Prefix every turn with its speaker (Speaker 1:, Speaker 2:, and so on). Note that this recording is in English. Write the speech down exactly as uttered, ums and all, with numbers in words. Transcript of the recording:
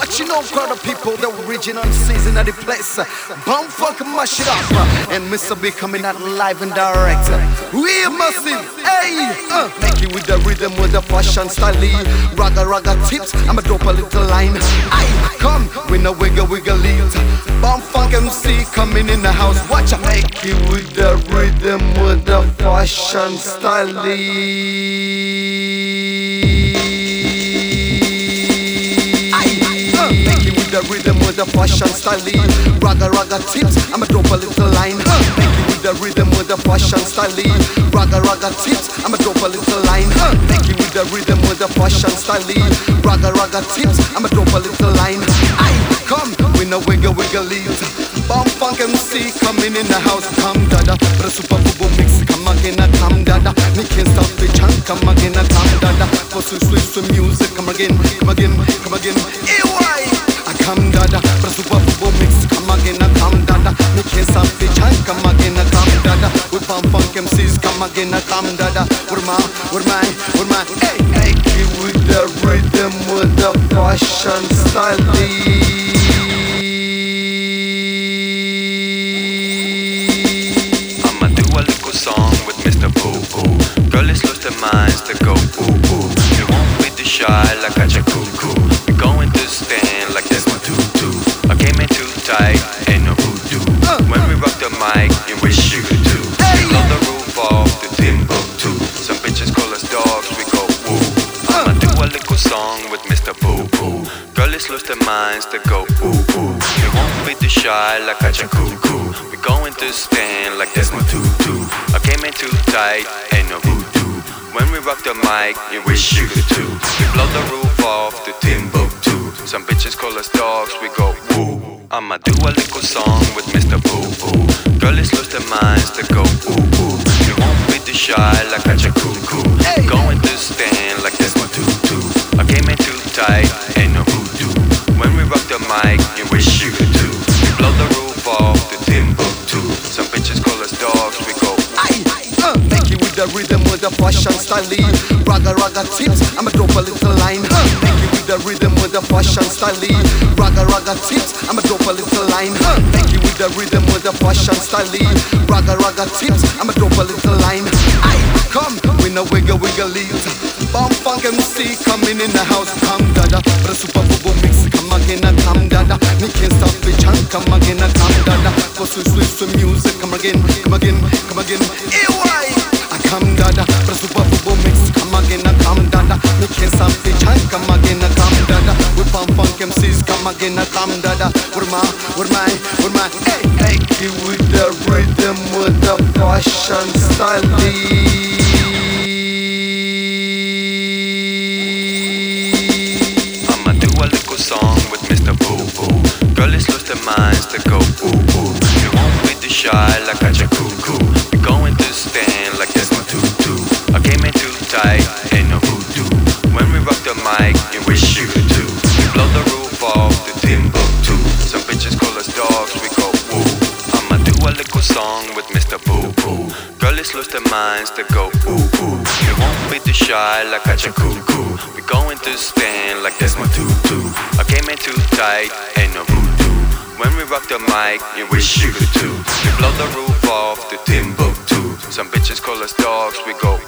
Speaker 1: what you know, crowd of people, the original season of the place. Bum fucking mash it up. And Mister B coming out live and direct. We massive, hey, uh, make it with the rhythm, with the fashion style. Raga raga tips, I'ma drop a little line. Aye, come, we no wiggle wiggle lead. Bum funk M C coming in the house. Watch I make it with the rhythm, with the fashion style. Make it with the rhythm, with the fashion style. Raga raga tips, I'ma drop a little line. Make it with the rhythm, with the fashion style. Raga raga tips, I'ma drop a little line. Make it with the rhythm, with the fashion style. Raga raga tips, I'ma drop a little line. Aye, come, we no wiggle wiggle lead. Bum funk M C coming in the house. Come dada, but a super boo mix. Come again, come dada. Me can't stop the chant. Come again, come dada. For sweet sweet sweet music. Come again, come again, come again. A Y. I come dada, but a super boo mix. Come again, come dada. Me can't stop the chant. Come again, come dada. With bum funk M Cs. Come again, come dada. With my, with my, with my. Hey, hey, with the rhythm, with the fashion style.
Speaker 2: Song with Mister Boo Boo. Girl, it's lost their minds to go boo boo. You won't be too shy like a cuckoo. We're going to stand like that's my tutu. I came in too tight, ain't no voodoo. When we rock the mic, you wish you could do. We blow the roof off the Timbuktu. Some bitches call us dogs, we go woo. I'ma do a little song with Mister Boo Boo. Girl, it's lost their minds to go boo boo. You won't be too shy like a cuckoo. We're going to stand like that's my tutu. I came in too tight, ain't no voodoo. When we rock the mic, you wish you could too. We blow the roof off the Timbuktu. Some bitches call us dogs, we go woo. I'ma do a little song with Mister Boo Boo. Girl, it's lost their minds to go woo woo. You won't be too shy like a cuckoo. Going to stand like that's my tutu. I came in too tight, ain't no voodoo. When we rock the mic, you wish you could too. We blow the roof off the Timbuktu. Some bitches call us dogs, we go.
Speaker 1: Uh, make it with the rhythm, with the fashion style. Raga raga tips, I'ma drop a little line. Uh, make it with the rhythm, with the fashion style. Raga raga tips, I'ma drop a little line. Uh, make it with the rhythm, with the fashion style. Raga raga tips, I'ma drop a little line. Aye, come, we no wiggle wiggle lead. Bum funk M C coming in the house. Come dada, but a super boo mix. Come again, come dada. Me can't stop the chant. Come again, come dada. For sweet sweet sweet music. Come again, come again, come again. A Y. I come dada, but a super boo mix. Come again, come dada. Me can't stop the chant. Come again, come dada. With bum funk M Cs. Come again, come dada. With my, with my, with my. Hey, hey, with the rhythm, with the fashion style.
Speaker 2: Song with Mister Boo Boo. Girl, it's lost their minds to go boo boo. You won't be too shy like a cuckoo. We're going to stand like that's my tutu. I came in too tight, ain't no voodoo. When we rock the mic, you wish you could too. We blow the roof off the Timbuktu. Some bitches call us dogs, we go woo. I'ma do a little song with Mister Boo Boo. Girl, it's lost their minds to go boo boo. You won't be too shy like a cuckoo. We're going to stand like that's my tutu. I came in too tight, ain't no voodoo. When we rock the mic, you wish you could too. We blow the roof off the Timbuktu. Some bitches call us dogs, we go